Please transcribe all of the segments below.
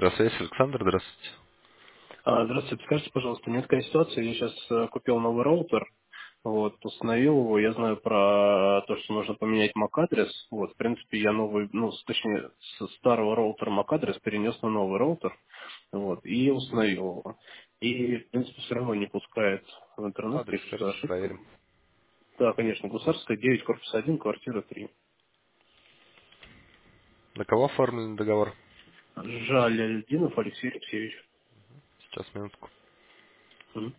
Электросвязь, Александр, здравствуйте. Здравствуйте, подскажите, пожалуйста, у меня такая ситуация, я сейчас купил новый роутер, вот, установил его, я знаю про то, что нужно поменять MAC-адрес, вот, в принципе, я новый, ну, точнее, с старого роутера MAC-адрес перенес на новый роутер, вот, и установил его. И, в принципе, все равно не пускает в интернет, Адрес пишет, что скажите, ошибка. проверим. Да, конечно, Гусарская, 9, корпус 1, квартира 3. На кого оформлен договор? Жаляльдинов Алексей Алексеевич. Сейчас, минутку. Мгм.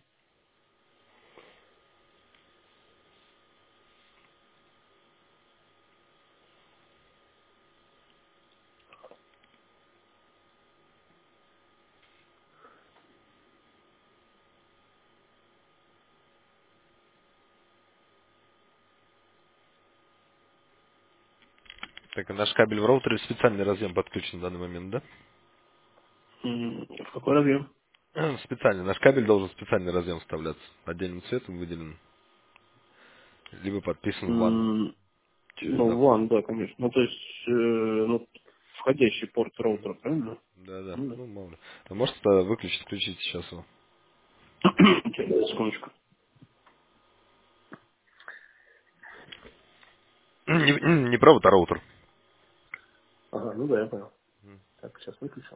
Так, а наш кабель в роутере в специальный разъем подключен в данный момент, да? В какой разъем? Специальный. Наш кабель должен в специальный разъем вставляться. Отдельным цветом выделен. Либо подписан в WAN через Ну, замок. ван, да, конечно. Ну, то есть, ну, входящий порт Мгм. роутера, правильно? Да-да. Ну, Ну, мало ли. А может выключить, включить сейчас его? да. Сейчас, секундочку. Не провод, а роутер. Ага, ну да, я понял. Так, сейчас выключил.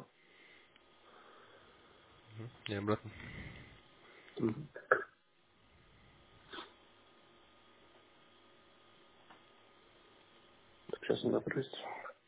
И обратно. Мгм. Так, сейчас он запрыгнет.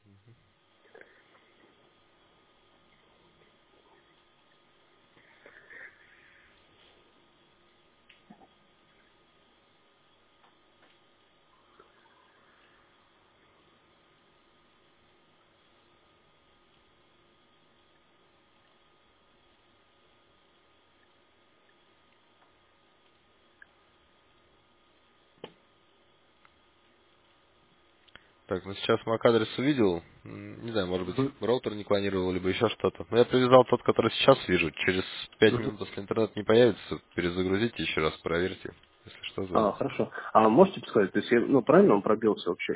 Так, ну сейчас MAC-адрес увидел. Не знаю, может быть, Мгм. роутер не клонировал, либо еще что-то. Но я привязал тот, который сейчас вижу. Через 5 минут, Мгм. если интернет не появится, перезагрузите еще раз, проверьте. Если что, звоните. Хорошо. А можете подсказать, то есть, ну, правильно он пробился вообще?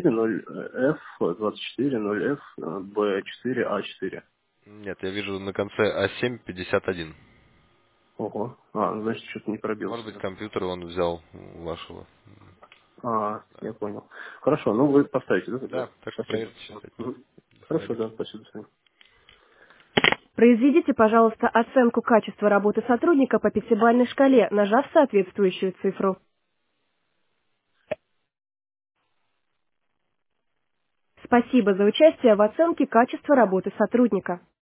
F4.0F, 24.0F, B4A4. Нет, я вижу на конце А751. Ого. Значит, что-то не Может пробился, быть, да. компьютер он взял у вашего. Я понял. Хорошо, ну вы поставите, да, тогда? Да, так что Спасибо. проверьте сейчас 5 минут. Мгм. До Хорошо, свидания. да, спасибо. До свидания. Произведите, пожалуйста, оценку качества работы сотрудника по пятибалльной шкале, нажав соответствующую цифру. Спасибо за участие в оценке качества работы сотрудника.